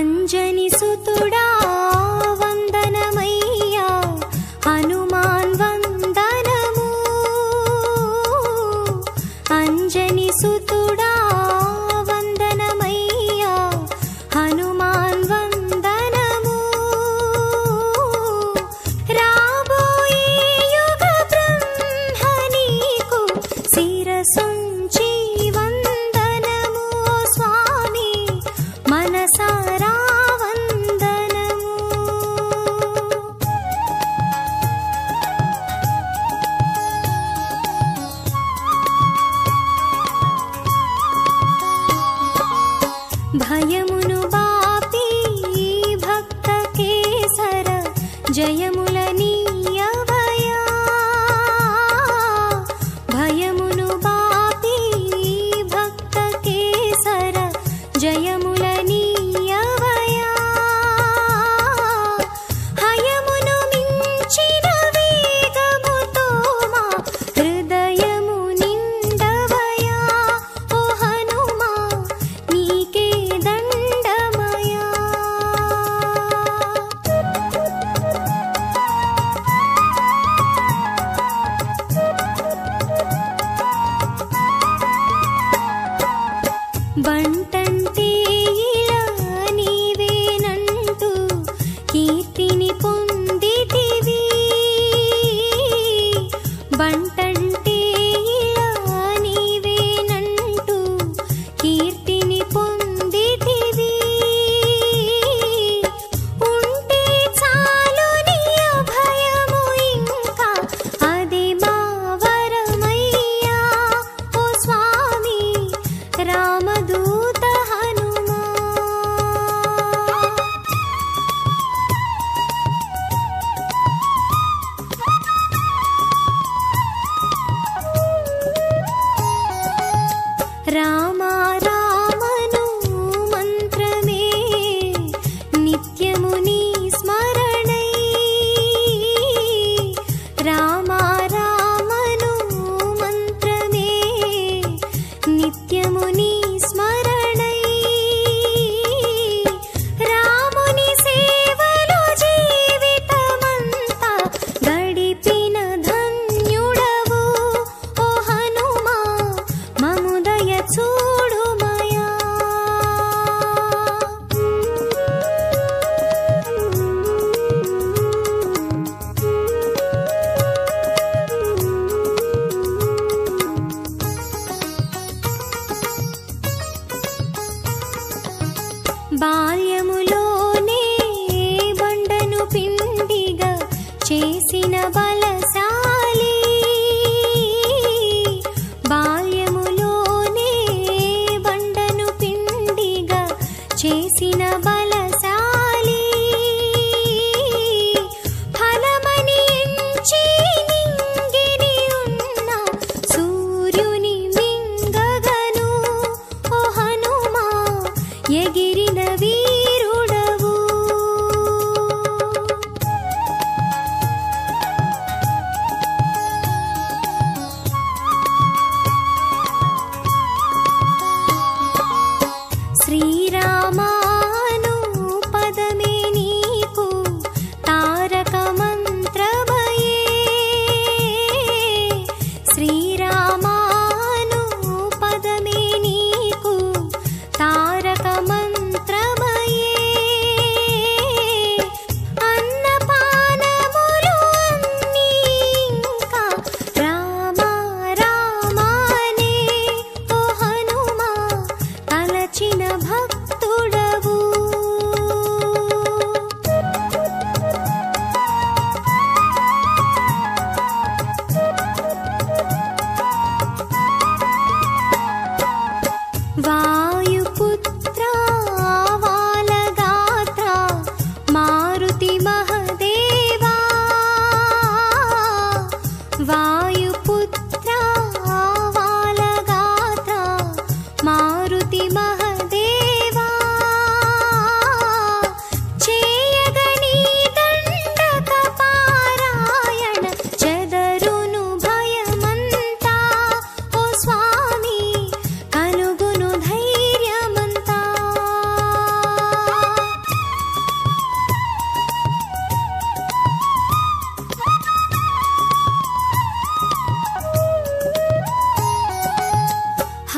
అంజని సుతుడా వందనమయ్యా హనుమాన్ వందనము అంజని సుతుడా వందనమయ్యా హనుమాన్ వందనము రాబోయే యుగ బ్రహ్మ నీకు శిరసుంచి వందనము స్వామి మనసారా భయమును బాపి భక్త కేసర జయముల నీయవయా భయమును బాపి భక్త కేసర జయముల నీయవయా హయమును మించిన వేగముతో మా హృదయము నిండవయా ఓ హనుమా నీకే దండమయా బంటంటే ఇలా నీవేనంటూ కీర్తిని పొందితివి బంటంటే ఇలా నీవేనంటూ కీర్తిని పొందితివి ఉంటే చాలు నీ అభయము ఇంకా అది మా వరమయ్యా ఓ స్వామి రామదూత హనుమా రామ రామను మంత్రమే నిత్యము నీ స్మరణై రామ రామను మంత్రమే నిత్యము నీ స్మరణై రాముని సేవలో జీవితమంతా గడిపిన ధన్యుడవు ఓ హనుమా మము దయ చూడుమయా బాల్యములోనే బండను పిండిగా చేసిన బలశాలి బాల్యములోనే బండను పిండిగా చేసిన బలశాలి ఫలమని ఎంచి నింగిని ఉన్న సూర్యుని మింగగను ఓ హనుమా ఎగిరిన వీరుడవు శ్రీరామాను పదమే నీకు తారక మంత్రమయే శ్రీరామాను పదమే నీకు తారక మంత్రమయే అన్నపానములు అన్నీ ఇంకా రామ రామానే ఓ హనుమా తలచిన భక్తుడవు వాయుపుత్ర వాలగాత్ర మారుతి మహదేవా వాయుపుత్ర వాలగాత్ర మారుతి మహదేవా చేయగని దండక పారాయణ చెదరును భయమంతా ఓ స్వామి కలుగును ధైర్యం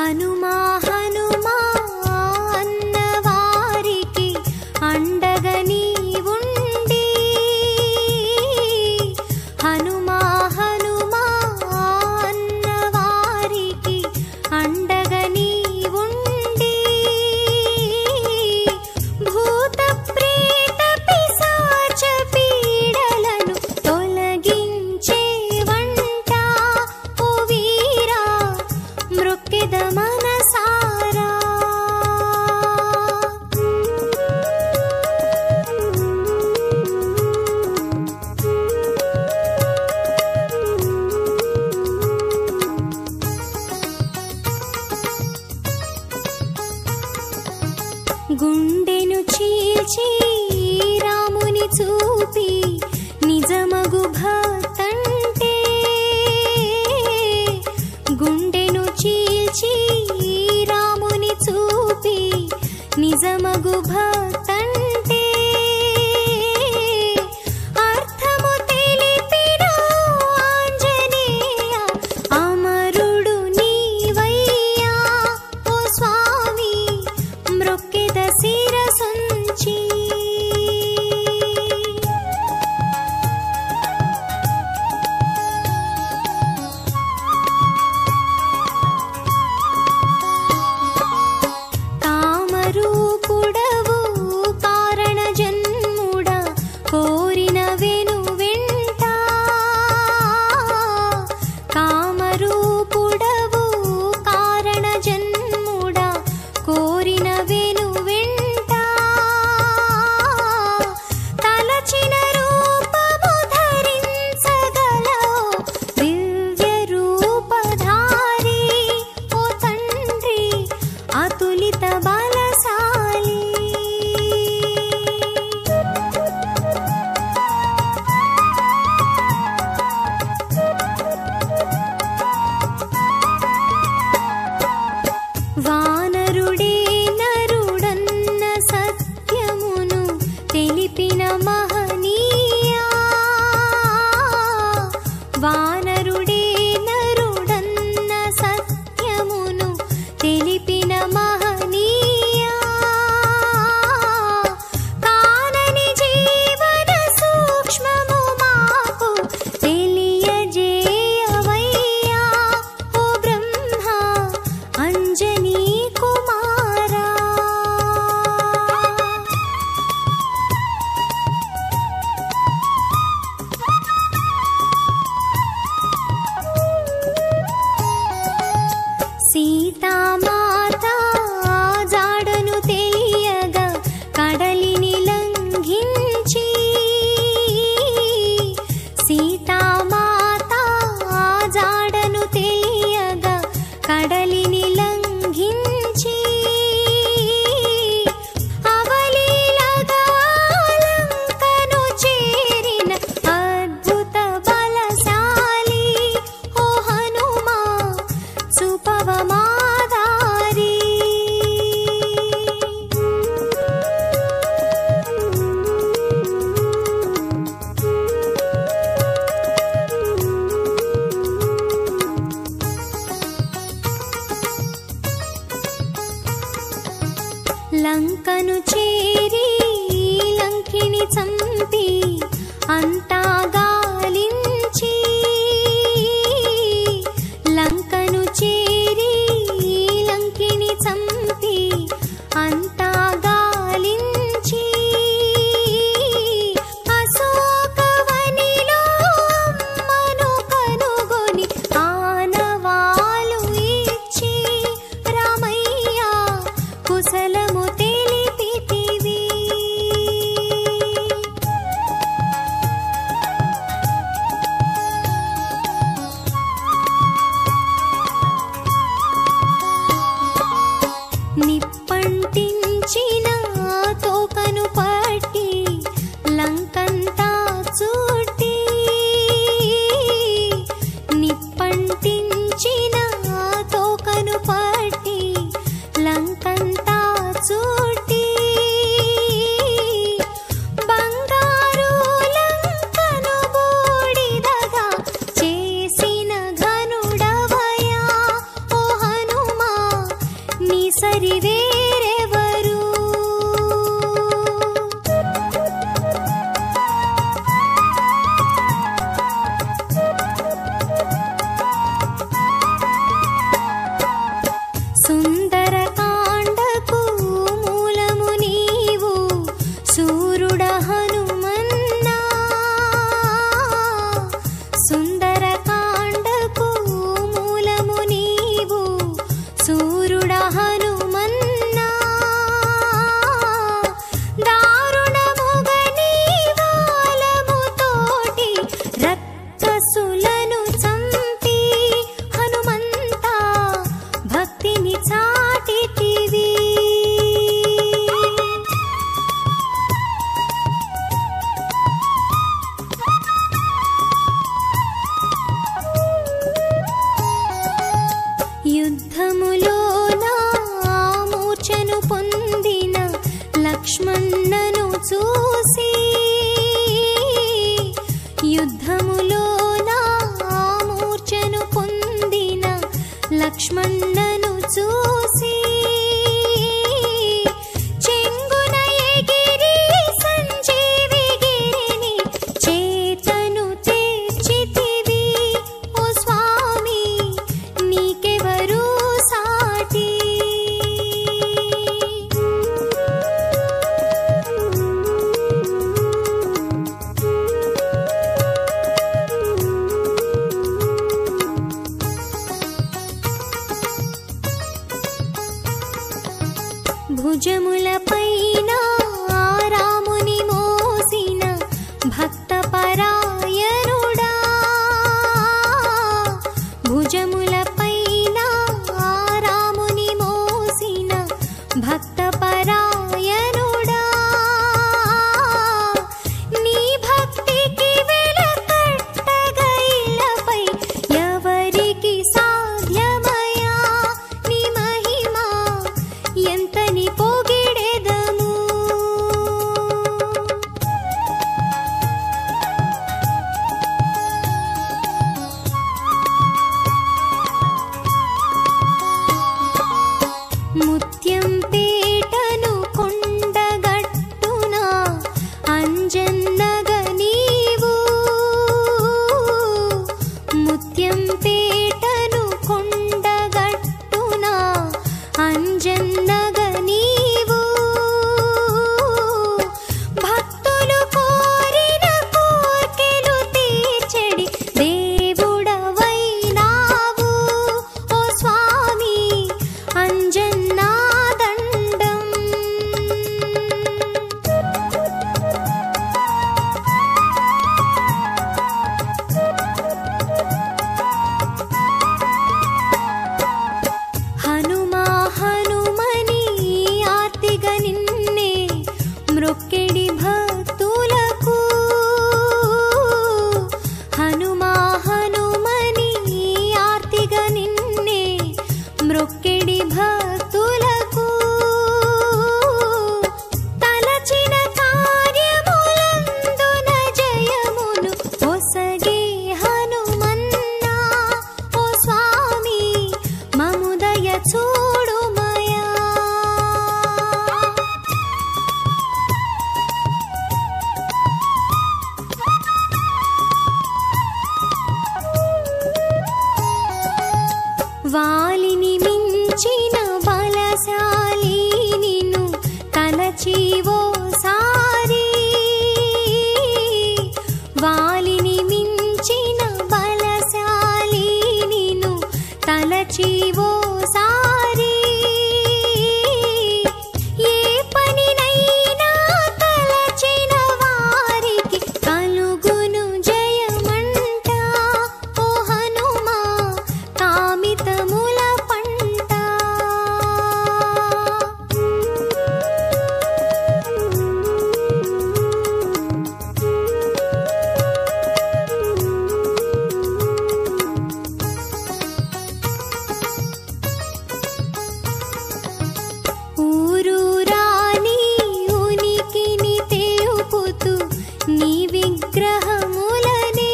హనుమా హనుమా అన్నవారికి అండగా నీవుండి, హనుమా హనుమా అన్నవారికి అండగా నీవుండి, భూత ప్రేత పిశాచ పీడలను తొలగించే వంట ఓ వీరా మృక్కెద మనసారా. గుండెను చీల్చి రాముని చూపి నిజమగు భక్తంటే, గుండెను చీల్చి రాముని చూపి నిజమగు భక్తంటే, అర్థము తెలిపిన ఆంజనేయ అమరుడు నీవయ్యా ఓ స్వామి మృక్కెద శిరసుంచి. కామరూపుడవు కారణ జన్ముడ కోరిన వెను వెంట, కామరూపుడవు కారణ జన్ముడ కోరిన వెను వెంట, తలచిన రూపము ధరించగలవు దివ్య రూపధారి ఓ తండ్రి అతులిత బలశాలి. వానరుడే నరుడన్న సత్యమును తెలిపిన మహనీయా, వానరుడే నరుడన్న సత్యమును తెలిపిన మహనీయా, కానని జీవన సూక్ష్మము మాకు తెలియజేయవయ్యా ఓ బ్రహ్మ అంజనీ కుమారా. సీతామాత జాడను తెలియగా కడలిని లంఘించి, సీతామాత జాడను తెలియగా కడలిని లంఘించి, అవలీలగా లంకను చేరిన అద్భుత బలశాలి ఓ హనుమా సుపవమాదారి. లంకను చేరి లంకిని చంపి అంతా గాలించి, లంకను చేరి లంకిని చంపి అంతా గాలించి, అశోకవనిలో అమ్మను కనుగొని ఆనవాలు ఇచ్చి రామయ్య కుశలము తెలిపితివి. లక్ష్మణను చూసి చెంగున ఎగిరి సంజీవి గిరిని చేతను తెచ్చితివి. ఓ స్వామి నీకెవరు సాటి. భుజములపైన రాముని మోసిన భక్త పరాయణుడా. భుజములపైన రాముని మోసిన భక్త పరాయణుడా. నీ భక్తికి వెలకట్టగా ఇలపై ఎవరికి సాధ్యమయా. నీ మహిమ ఎంతని పొగిడెదము. ముత్యం పేటను కొండగట్టున అంజన్నగ నీవు. ముత్యం పేటను కొండగట్టున అంజన్నగ నీవు. భక్తులు కోరిన కోర్కెలు తీర్చెడి దేవుడవైనావు. ఓ స్వామి అంజన్నా దండం. హనుమా హనుమని ఆర్తిగా నిన్నే మ్రొక్కెడి భక్తులకు. హనుమా హనుమని ఆర్తిగా నిన్నే మ్రొక్కెడి భక్తులకు. తలచిన కార్యములందున జయమును ఒసగే హనుమన్నా. ఓ స్వామి మముదయ చూడుమయా. వాలిని మించిన బలశాలి నిన్ను తలచివో సారి. వాలిని మించిన బలశాలి నిన్ను తలచివో సారి. ఏ పనినైనా తలచిన వారికి కలుగును జయమంట. ఓ హనుమా కామితముల పంట. ఊరూరాని ఉనికిని తెలుపుతూ నీ విగ్రహములనే.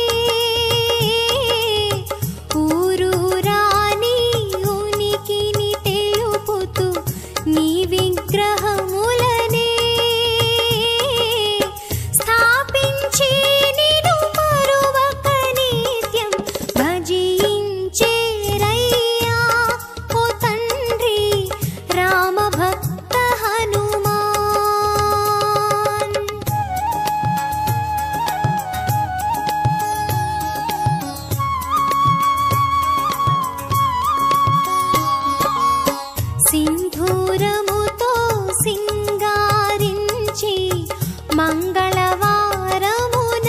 ఊరూరాని ఉనికిని తెలుపుతూ నీ విగ్రహములనే. స్థాపించి నిన్ను మరువక నిత్యం భజించేరయ్యా. ఓ తండ్రి రామభక్త హనుమాన్. సింధూరముతో సింగారించి మంగళవారమున.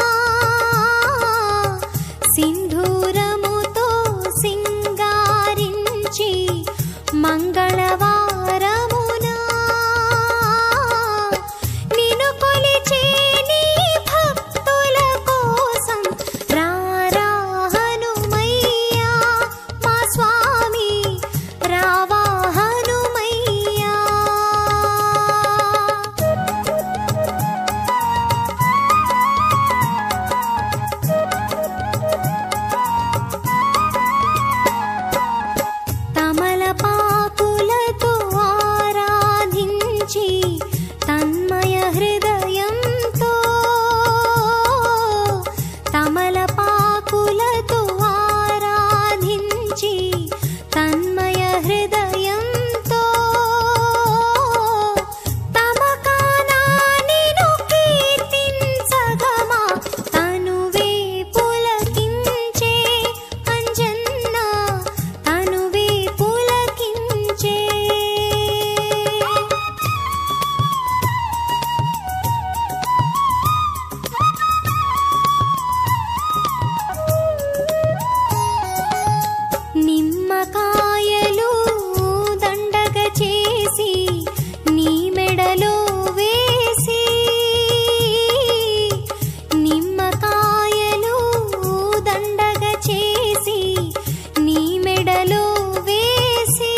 సింధూరముతో సింగారించి మంగళవారమున. నిన్ను కొలిచే నీ భక్తుల కోసం రారా హనుమయ్యా. మా స్వామి రావా హనుమయ్యా. హృదయంతో తమకానా నిను కీర్తించగమా తనువే పులకించే అంజన్న తనువే పులకించే నిమ్మకాయలు దండగ చేసి నీ మెడలో వేసి నిమ్మకాయలు దండగ చేసి నీ మెడలో వేసి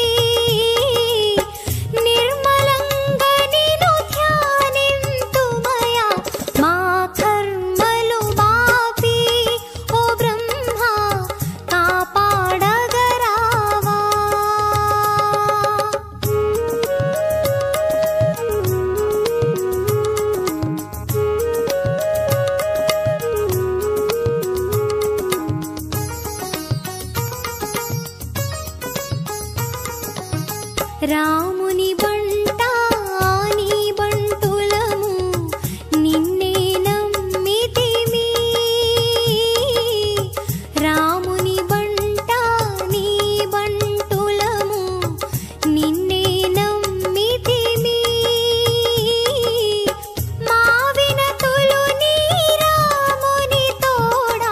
నిర్మలంగా నిన్ను ధ్యానింతుమయా మా కర్మలు మాపి ఓ బ్రహ్మ కాపాడగరావా రాముని బంట నీ బంటులము నిన్నే నమ్మితిమి రాముని బంట నీ బంటులము నిన్నే నమ్మితిమి మా వినతులు నీ రాముని తోడా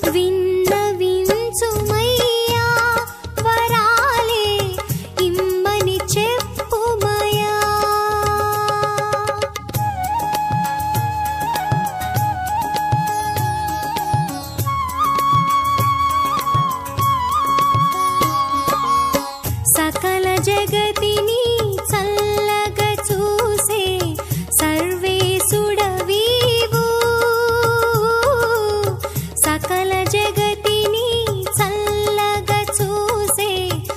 విన్నవించుమయ్యా వరాలే ఇమ్మని చెప్పుమయా సకల జగతిని చల్లగ చూసే సర్వేశుడవీవు సకల జగతిని చల్లగ చూసే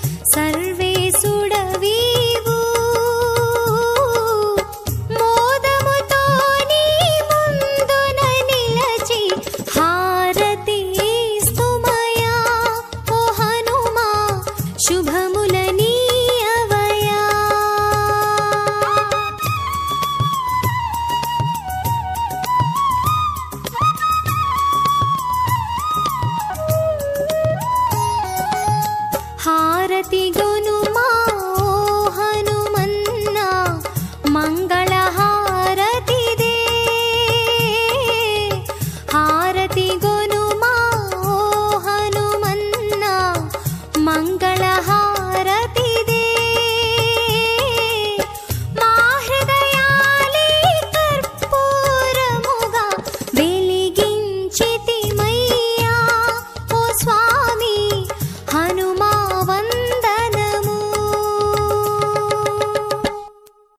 సర్వేశుడవీవు మోదముతో నీ ముందున నిలచి హారతి స్తుమయా ఓ హనుమా శుభముల నీయవయా హారతి గో